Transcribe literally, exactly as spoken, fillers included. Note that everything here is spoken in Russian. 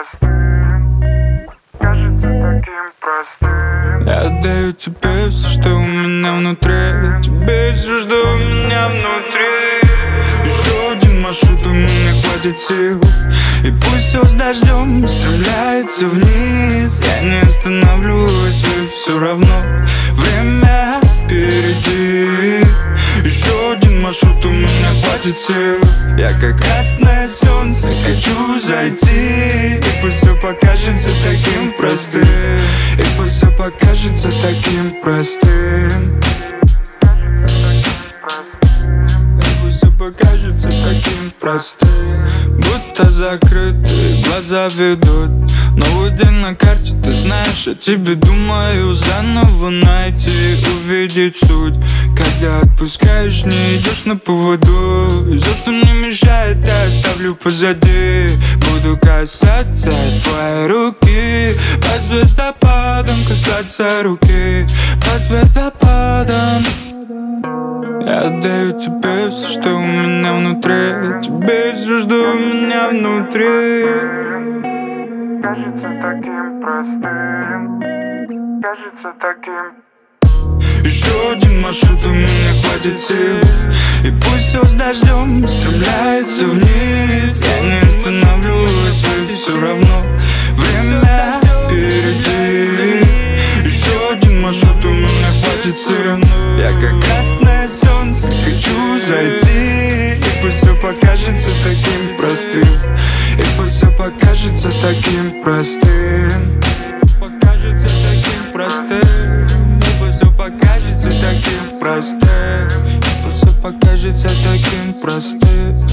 простым, кажется таким простым. Я отдаю тебе все, что у меня внутри, тебе все, что у меня внутри. Еще один маршрут, у меня хватит сил, и пусть все с дождем стремляется вниз. Я не остановлюсь, ведь все равно время впереди. Еще один маршрут, у меня хватит сил, я как красное солнце хочу зайти. И пусть все покажется таким простым, и пусть все покажется таким простым, и пусть все покажется таким простым. Будто закрытые глаза ведут новый день на карте, ты знаешь, о тебе думаю. Заново найти, увидеть суть. Когда отпускаешь, не идешь на поводу, и все, что мне мешает, я оставлю позади. Буду касаться твоей руки, под звездопадом касаться руки, под звездопадом. Я отдаю тебе все, что у меня внутри, тебе все, что у меня внутри. Кажется таким простым, кажется таким. Еще один маршрут, у меня хватит сил, и пусть все с дождем стремляется вниз. Я не остановлюсь, ведь все равно время впереди. Еще один маршрут, у меня хватит сил, я как красное солнце хочу зайти. И пусть все покажется таким простым, и пусть все покажется таким простым, покажется таким простым, и пусть все покажется таким простым, и пусть все покажется таким простым.